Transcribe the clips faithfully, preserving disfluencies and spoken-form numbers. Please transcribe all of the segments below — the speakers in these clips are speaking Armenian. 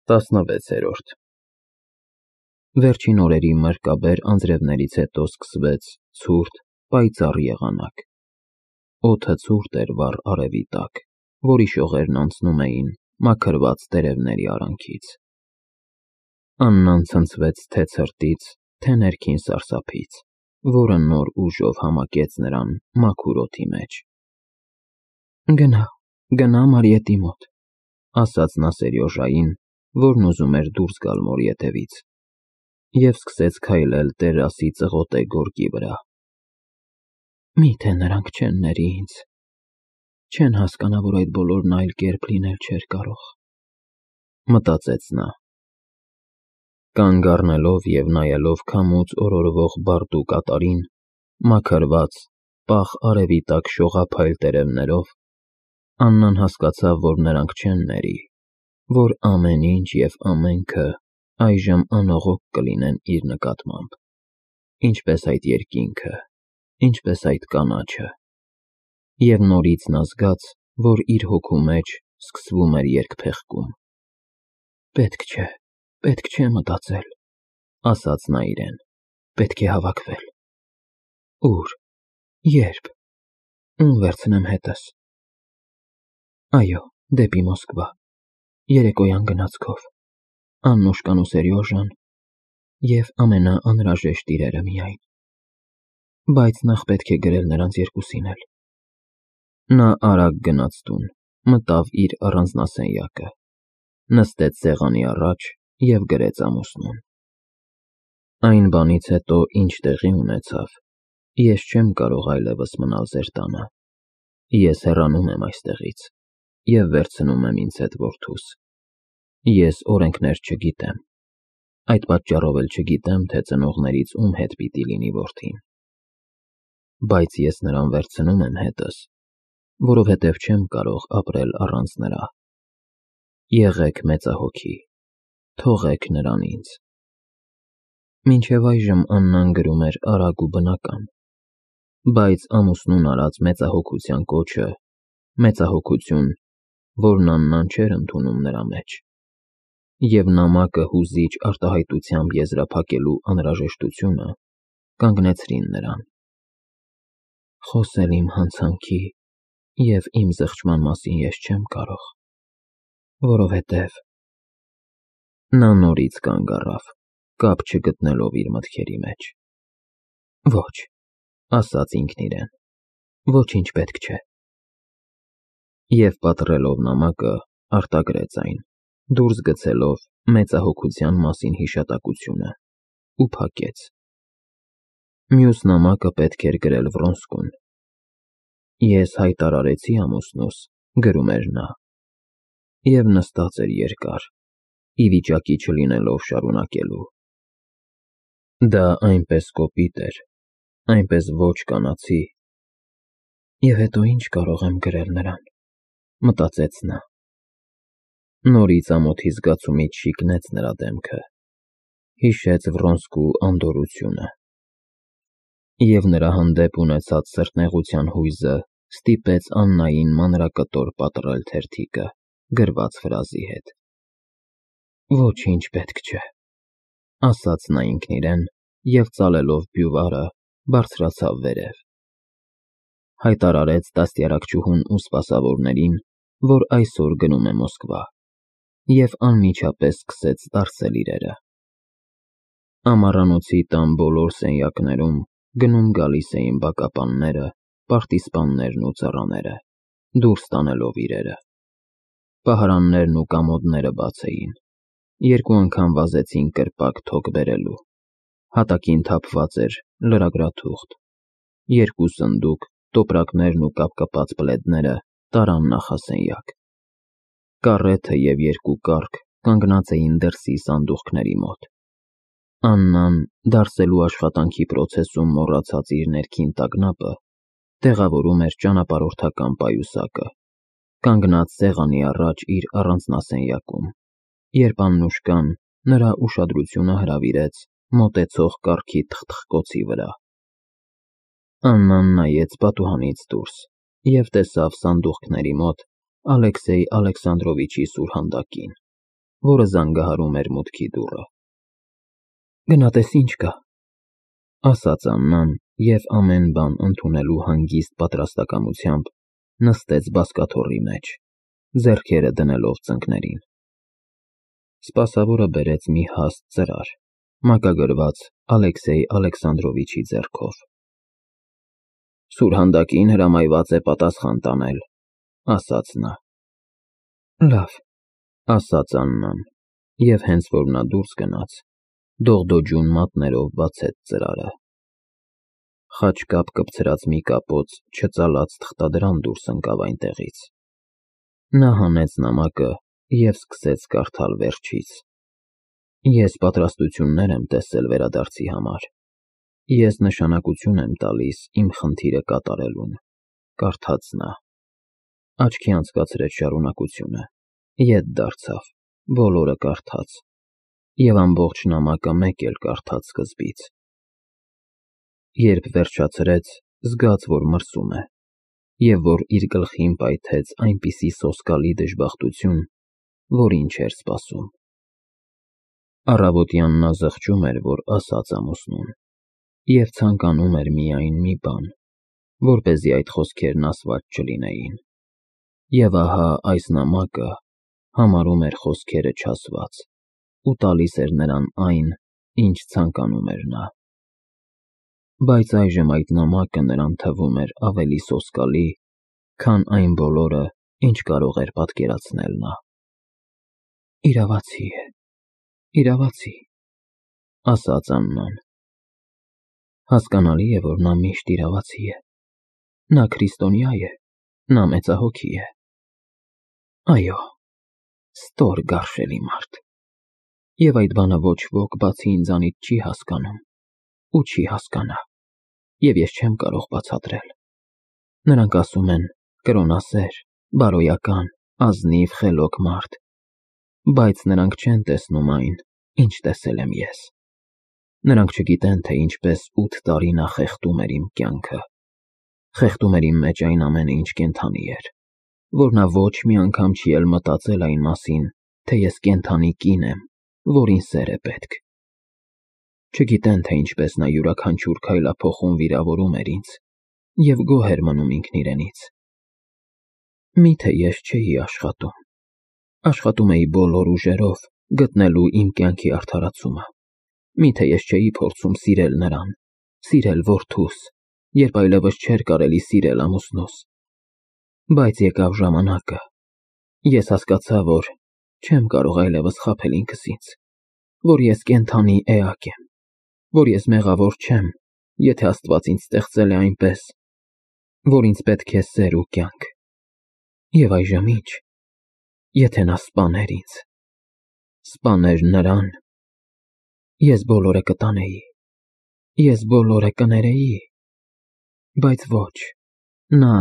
տասնվեցերորդ Վերջին օրերի մրկաբեր անձրևներից հետո սկսվեց ցուրտ, պայծառ եղանակ։ Օդը ցուրտ էր վառ արևի տակ, որի շողերն անցնում էին մաքրված տերևների արանքից։ Աննան ցնցվեց թե ցրտից, թե ներքին սարսափից, որը նոր ուժով համակեց նրան մաքուր օդի մեջ։ Գնա, գնա Մարիետի մոտ, ասաց նա Սերյոժային, որն ուզում էր դուրս գալ մորի ետևից, և սկսեց քայլել տերասի ծղոտե գորգի վրա։ Միթե նրանք չեն ների ինձ, չեն հասկանա, որ այդ բոլորն այլ կերպ լինել չէր կարող, մտածեց նա։ Կանգ առնելով և նայելով քամուց օրորվող բարդ ու կատարին, մաքրված, պաղ արևի տակ շողափայլ տերևներով, Աննան հասկացավ, որ նրանք չեն ների, որ ամեն ինչ և ամենքը այժմ անողոք կլինեն իր նկատմամբ, ինչպես այդ երկինքը, ինչպես այդ կանաչը, և նորից նա զգաց, որ իր հոգու մեջ սկսվում էր երկփեղկում։ Պետք չէ, պետք չէ մտածել, ասաց նա իրեն, պետք է հավաքվել։ Ուր, ե՞րբ, ում վերցնեմ հետս։ Այո, դեպի Մոսկվա, երեկոյան գնացքով, Աննուշկան ու Սերյոժան և ամենաանհրաժեշտ իրերը միայն։ Բայց նախ պետք է գրել նրանց երկուսին էլ։ Նա արագ գնաց տուն, մտավ իր առանձնասենյակը, նստեց սեղանի առաջ և գրեց ամուսնուն։ Այն բանից հետո, ինչ տեղի ունեցավ, ես չեմ կարող այլևս մնալ ձեր տանը, ես հեռանում եմ այստեղից և վերցնում եմ ինձ հետ որդուս։ Ես օրենքներ չգիտեմ, այդ պատճառով էլ չգիտեմ, թե ծնողներից ում հետ պիտի լինի որդին։ Բայց ես նրան վերցնում եմ հետս, որովհետև չեմ կարող ապրել առանց նրա։ Եղեք մեծահոգի, թողեք նրան ինձ։ Մինչև այժմ Աննան գրում էր արագ ու բնական, բայց ամուսնուն արած մեծահոգության կոչը, մեծահոգություն, որն Աննան չէր ընդունում նրա մեջ, և նամակը հուզիչ արտահայտությամբ եզրափակելու անհրաժեշտությունը կանգնեցրին նրան։ Խոսել իմ հանցանքի և իմ զղջման մասին ես չեմ կարող, որովհետև… Նա նորից կանգ առավ, կապ չգտնելով իր մտքերի մեջ։ Ոչ, ասաց ինքն իրեն, ոչինչ պետք չէ։ Եվ պատռելով նամակը, արտագրեց այն, դուրս գցելով մեծահոգության մասին հիշատակությունը, ու փակեց։ Մյուս նամակը պետք էր գրել Վրոնսկուն։ Ես հայտարարեցի ամուսնուս, գրում էր նա, և նստած էր երկար, ի վիճակի չլինելով շարունակելու։ Դա այնպես կոպիտ էր, այնպես ոչ կանացի… Եվ հետո ինչ կարող եմ գրել նրան, մտածեց նա։ Նորից ամոթի զգացումից շիկնեց նրա դեմքը, հիշեց Վրոնսկու անդորրությունը։ Եվ նրա հանդեպ ունեցած սրտնեղության հույզը ստիպեց Աննային մանրակտոր պատռել թերթիկը գրված ֆրազի հետ։ Ոչինչ պետք չէ, ասաց նա ինքն իրեն և ծալելով բյուվարը, բարձրացավ վերև։ Հայտարարեց դաստիարակչուհուն ու սպասավորներին, որ այսօր գնում է Մոսկվա, և անմիջապես սկսեց դարսել իրերը։ Ամառանոցի տան բոլոր սենյակներում գնում֊գալիս էին բակապանները, պարտիզպաններն ու ծառաները, դուրս տանելով իրերը։ Պահարաններն ու կամոդները բաց էին, երկու անգամ վազեցին կրպակ թոք բերելու, հատակին թափված էր լրագրաթուղթ, երկու սնդուկ, տոպրակներն ու կապկպած պլեդները տարան նախասենյակ։ Կառեթը և երկու կառք կանգնած էին դրսի սանդուղքների մոտ։ Աննան, դարսելու աշխատանքի պրոցեսում մոռացած իր ներքին տագնապը, տեղավորում էր ճանապարհորդական պայուսակը, կանգնած սեղանի առաջ իր առանձնասենյակում, երբ Աննուշկան նրա ուշադրությունը հրավիրեց մոտեցող կառքի թխթխկոցի վրա։ Աննան նայեց պատուհանից դուրս և տեսավ սանդուղքների մոտ Ալեքսեյ Ալեքսանդրովիչի սուրհանդակին, որը զանգահարում էր մուտքի դուռը։ Գնա տես ինչ կա, ասաց Աննան և ամեն բան ընդունելու հանգիստ պատրաստակամությամբ նստեց բազկաթոռի մեջ, ձեռքերը դնելով ծնկներին։ Սպասավորը բերեց մի հաստ ծրար, մակագրված Ալեքսեյ Ալեքսանդրովիչի ձեռքով։ Սուրհանդակին հրամայված է պատասխան տանել, ասաց նա։ Լավ, ասաց Աննան, և հենց որ նա դուրս գնաց, դողդոջուն մատներով բացեց ծրարը։ Խաչկապ կպցրած մի կապոց չծալած թղթադրամ դուրս ընկավ այնտեղից։ Նա հանեց նամակը և սկսեց կարդալ վերջից։ Ես պատրաստություններ եմ տեսել վերադարձի համար։ Ես նշանակություն եմ տալիս իմ խնդիրը կատարելուն, կարդաց նա։ Աչքի անցկացրեց շարունակությունը, ետ դարձավ, բոլորը կարդաց, և ամբողջ նամակը մեկ էլ կարդաց սկզբից։ Երբ վերջացրեց, զգաց, որ մրսում է, և որ իր գլխին պայթեց այնպիսի սոսկալի դժբախտություն, որին չէր սպասում։ Առավոտյան նա զղջում էր, որ ասաց ամուսնուն, և ցանկանում էր միայն մի բան, որպեսզի այդ խոսքերն ասված չլինեին։ Եվ ահա այս նամակը համարում էր խոսքերը չասված ու տալիս էր նրան այն, ինչ ցանկանում էր նա։ Բայց այժմ այդ նամակը նրան թվում էր ավելի սոսկալի, քան այն բոլորը, ինչ կարող էր պատկերացնել նա։ Իրավացի է, իրավացի, ասաց Աննան։ Հասկանալի է, որ նա միշտ իրավացի է։ Նա քրիստոնյա է, նա մեծահոգի է։ Այո, ստոր գարշելի մարդ։ Եվ այդ բանը ոչ ոք բացի ինձանից չի հասկանում ու չի հասկանա, և ես չեմ կարող բացատրել։ Նրանք ասում են կրոնասեր, բարոյական, ազնիվ, խելոք մարդ, բայց նրանք չեն տեսնում այն, ինչ տեսել եմ ես։ Նրանք չգիտեն, թե ինչպես ութ տարի նա խեղդում էր իմ կյանքը, խեղդում էր իմ մեջ այն ամենը, ինչ կենդանի էր, որ նա ոչ մի անգամ չի էլ մտածել այն մասին, թե ես կենդանի կին եմ, որին սեր է պետք։ Չգիտեն, թե ինչպես նա յուրաքանչյուր քայլափոխում վիրավորում էր ինձ և գոհ էր մնում ինքն իրենից։ Միթե ես չէի աշխատում, աշխատում էի բոլոր ուժերով գտնելու իմ կյանքի արդարացումը։ Միթե ես չէի փորձում սիրել նրան, սիրել որդուս, երբ այլևս չէր կարելի սիրել ամուսնուս։ Բայց եկավ ժամանակը, ես հասկացա, որ չեմ կարող այլևս խաբել ինքս ինձ, որ ես կենդանի էակ եմ, որ ես մեղավոր չեմ, եթե Աստված ինձ ստեղծել է այնպես, որ ինձ պետք է սեր ու կյանք։ Եվ այժմ ի՞նչ, եթե նա սպաներ ինձ, սպաներ նրան, ես բոլորը կտանեի, ես բոլորը կներեի, բայց ոչ, նա…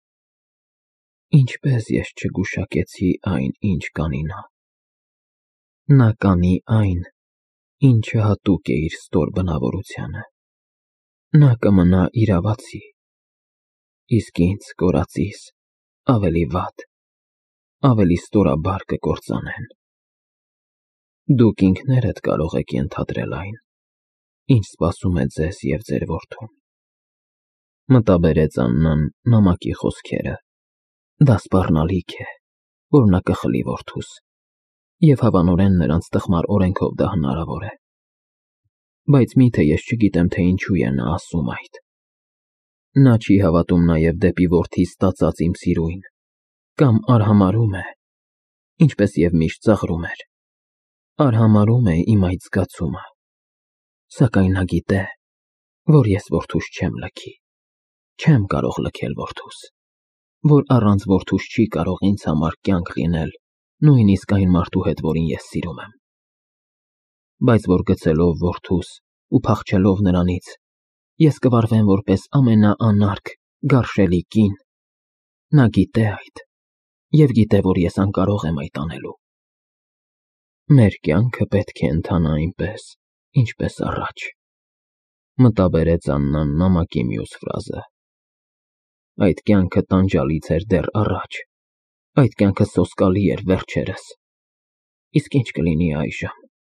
Ինչպես ես չգուշակեցի այն, ինչ կանի նա։ Նա կանի այն, ինչը հատուկ է իր ստոր բնավորությանը։ Նա կմնա իրավացի, իսկ ինձ, կորածիս, ավելի վատ, ավելի ստորաբար կկործանեն։ Դուք ինքներդ կարող եք ենթադրել այն, ինչ սպասում է ձեզ և ձեր որդուն։ Մտաբերեց Աննան նամակի խոսքերը։ Դա սպառնալիք է, որ նա կխլի որդուս, և հավանորեն նրանց տխմար օրենքով դա հնարավոր է։ Բայց միթե ես չգիտեմ, թե ինչու է նա ասում այդ։ Նա չի հավատում նաև դեպի որդի ստացած իմ սիրույն, կամ արհամարհում է, ինչպես և միշտ ծաղրում էր, արհամարհում է իմ այդ զգացումը, սակայն նա գիտե, որ ես որդուս չեմ լքի, չեմ կարող լքել որդուս, որ առանց որդուս չի կարող ինձ համար կյանք լինել նույնիսկ այն մարդու հետ, որին ես սիրում եմ։ Բայց որ գցելով որդուս ու փախչելով նրանից, ես կվարվեմ որպես ամենաանարգ, գարշելի կին, նա գիտե այդ և գիտե, որ ես անկարող եմ այդ անելու։ Մեր կյանքը պետք է ընթանա այնպես, ինչպես առաջ, մտաբերեց Աննան նամակի մյուս ֆրազը։ Այդ կյանքը տանջալից էր դեռ առաջ, այդ կյանքը սոսկալի էր վերջերս։ Իսկ ինչ կլինի այժմ։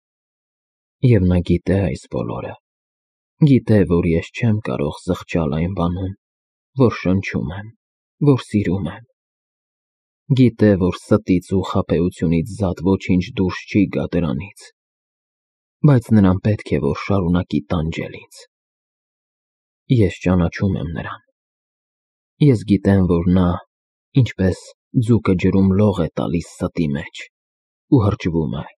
Եվ նա գիտե այս բոլորը։ Գիտե, որ ես չեմ կարող զղջալ այն բանում, որ շնչում եմ, որ սիրում եմ։ Գիտե, որ ստից ու խաբեությունից զատ ոչինչ դուրս չի գա դրանից, բայց նրան պետք է, որ շարունակի տանջել ինձ։ Ես ճանաչում եմ նրան։ Ես գիտեմ, որ նա, ինչպես ձուկը ջրում լող է տալիս ստի մեջ ու հրճվում է։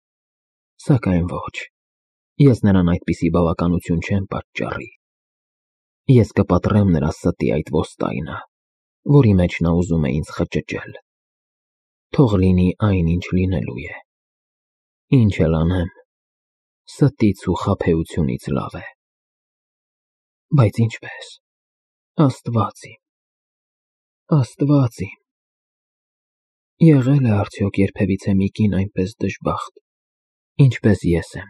Սակայն ոչ, ես նրան այդպիսի բավականություն չեմ պատճառի։ Ես կպատրեմ նրա ստի այդ ոստայնը, որի մեջ նա ուզում է ինձ խճճել։ Թող լինի այն, ինչ լինելու է։ Ինչ էլ անեմ, ստից ու խաբեությունից լավ է։ Բայց ինչպես, Աստված իմ, Աստված իմ, եղե՞լ է արդյոք երբևիցե մի կին այնպես դժբախտ, ինչպես ես եմ։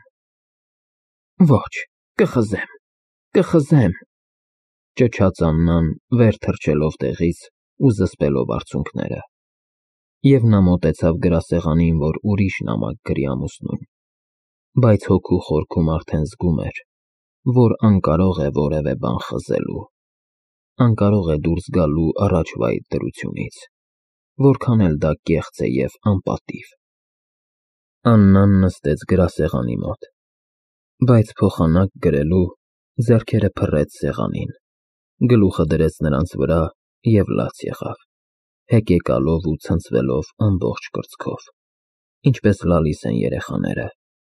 Ոչ, կխզեմ, կխզեմ, ճչաց Աննան, վեր թռչելով տեղից ու զսպելով արցունքները, և նա մոտեցավ գրասեղանին, որ ուրիշ նամակ գրի ամուսնուն, բայց հոգու խորքում արդեն զգում էր, որ անկարող է որևէ բան խզելու, անկարող է դուրս գալու առաջվա այդ դրությունից, որքան էլ դա կեղծ է և անպատիվ։ Աննան նստեց գրասեղանի մոտ, բայց փոխանակ գրելու ձեռքերը փռեց սեղանին, գլուխը դրեց նրանց վրա և լաց եղավ, հեկեկալով ու ցնցվելով ամբողջ կրծքով, ինչպես լալիս են երեխաները։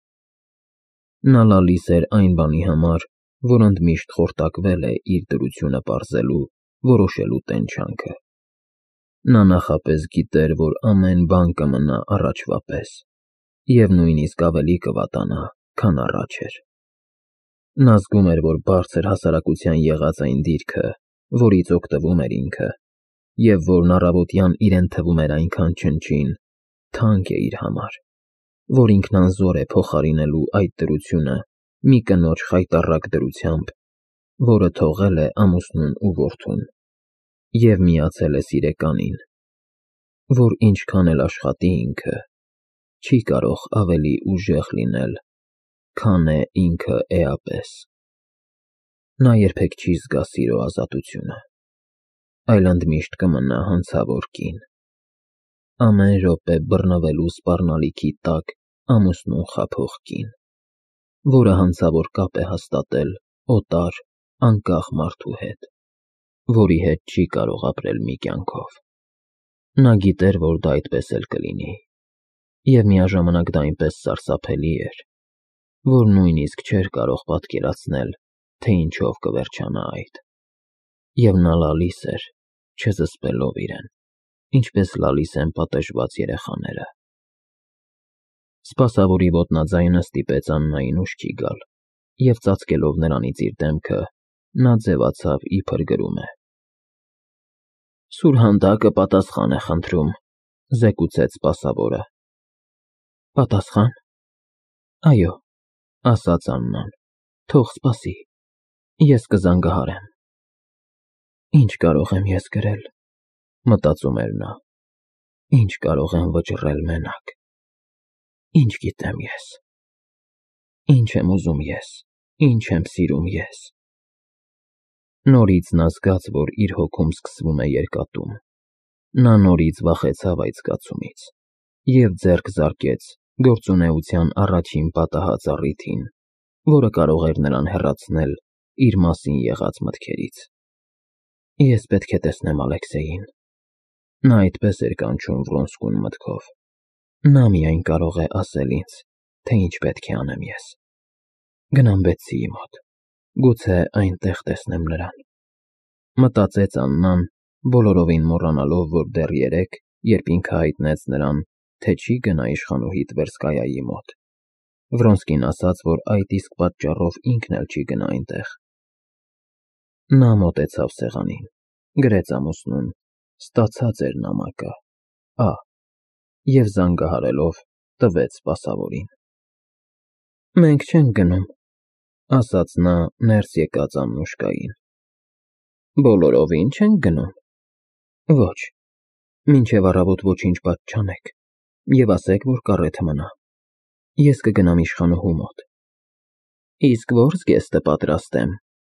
Նա լալիս էր այն բանի համար, որ ընդմիշտ խորտակվել է իր դրությունը պարզելու, որոշելու տենչանքը։ Նա նախապես գիտեր, որ ամեն բան կմնա առաջվա պես, և նույնիսկ ավելի կվատանա, քան առաջ էր։ Նա զգում էր, որ բարձր հասարակության եղած այն դիրքը, որից օգտվում էր ինքը, և որն առավոտյան իրեն թվում էր այնքան չնչին, թանկ է իր համար, որ ինքն անզոր է փոխարինելու այդ դրությունը մի կնոջ խայտառակ դրությամբ, որը թողել է ամուսնուն ու որդուն, և միացել է սիրեկանին, որ ինչքան էլ աշխատի ինքը, չի կարող ավելի ուժեղ լինել, քան է ինքը էապես։ Նա երբեք չի զգա սիրո ազատությունը, այլ ընդմիշտ կմնա հանցավոր կին, ամեն րոպե բռնվելու սպառնալիքի տակ ամուսնուն խաբող կին, որը հանցավոր կապ է հաստատել օտար, անկախ մարդու հետ, որի հետ չի կարող ապրել մի կյանքով։ Նա գիտեր, որ դա այդպես էլ կլինի, և միաժամանակ դա այնպես սարսափելի էր, որ նույնիսկ չէր կարող պատկերացնել, թե ինչով կվերջանա այդ, և նա լալիս էր, չզսպելով իրեն, ինչպես լալիս են պատժված երեխաները։ Սպասավորի ոտնաձայնը ստիպեց Աննային ուշքի գալ, և ծածկելով նրանից իր դեմքը, նա ձևացավ, իբր գրում է։ Սուրհանդակը պատասխան է խնդրում, զեկուցեց սպասավորը։ Պատասխան։ Այո, ասաց Աննան, թող սպասի, ես կզանգահարեմ։ Ինչ կարող եմ ես գրել, մտածում էր նա, ինչ կարող եմ վճռել մենակ։ Ինչ գիտեմ ես։ Ինչ եմ ուզում ես, ինչ եմ սիրում ես։ Նորից նա զգաց, որ իր հոգում սկսվում է երկատում։ Նա նորից վախեցավ այդ զգացումից և ձեռք զարկեց գործունեության առաջին պատահած առիթին, որը կարող էր նրան հեռացնել իր մասին եղած մտքերից։ Ես պետք է տեսնեմ Ալեքսեյին։ Նա այդպես էր կանչում Վրոնսկուն մտքով։ Նա միայն կարող է ասել ինձ, թե ինչ պետք է անեմ ես։ Գնամ Բեթսիի մոտ, գուցե այնտեղ տեսնեմ նրան։ Մտածեց Աննան, բոլորովին մոռանալով, որ դեռ երեկ, երբ ինքը հայտնեց նրան, թե չի գնա իշխանուհի Տվերսկայայի մոտ, Վրոնսկին ասաց, որ այդ իսկ պատճառով ինքն էլ չի գնա այնտեղ։ Նա մոտեցավ սեղանին, գրեց ամուսնուն, ստացած էր նամակը, ա, և զանգահարելով տվեց սպասավորին։ Մենք չենք գնում, ասաց նա ներս եկած Աննուշկային։ Բոլորովին չենք գնում։ Ոչ, մինչև առավոտ ոչինչ բաց չանեք, Եվ ասեք, որ կարեթ մնա, ես կգնամ իշխանուհու մոտ։ Իսկ ո՞ր զգեստը պատրաստեմ։